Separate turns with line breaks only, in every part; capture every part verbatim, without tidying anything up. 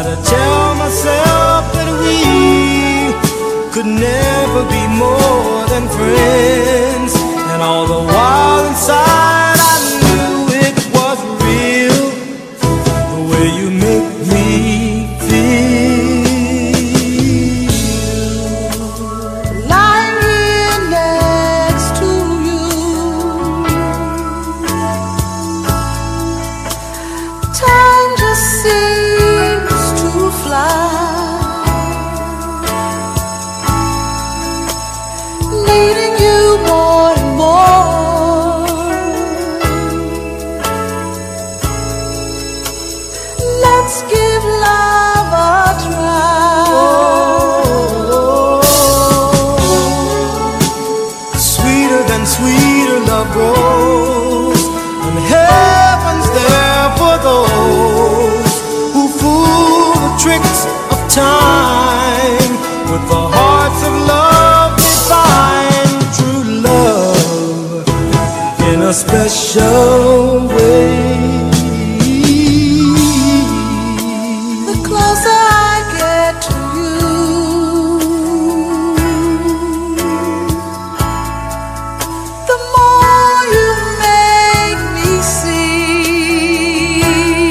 to tell myself that we could never be more than friends, and all the while inside I knew it was real, the way you make me feel. Lying here next to you, time just seems to fly. Needing you more and more. Let's give love a try. Sweeter than sweeter love grows, and heaven's there for those who fool the tricks of time with the hearts of love divine. True love in a special way. The closer I get to you, the more you make me see.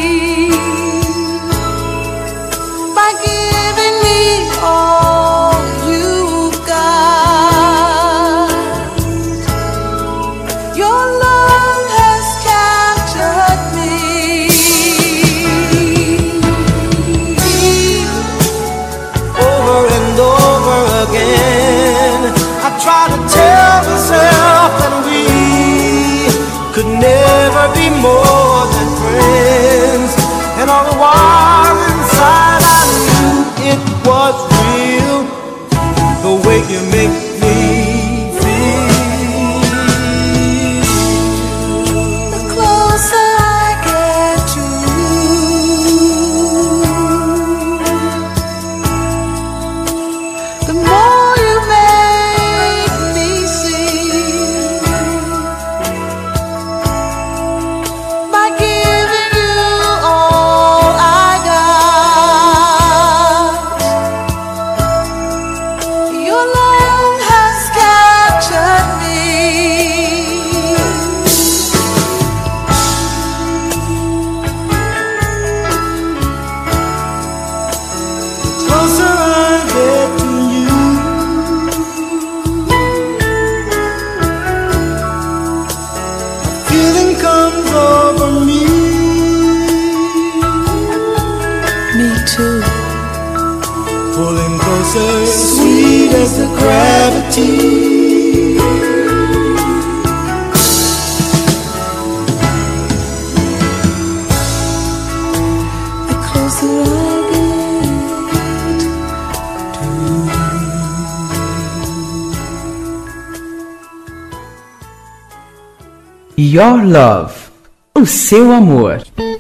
By giving me all you've got, your love has captured me. Over and over again, I try to tell myself that we could never be more than friends, and all the while inside I knew it was real, the way you make me feel. The closer I get to you, the more you make me see. By giving you all I got, your love has captured me. Closer I get to you, feeling comes over me. Me too. Pulling closer, sweet as the gravity. The closer I get to
Your Love, o seu amor.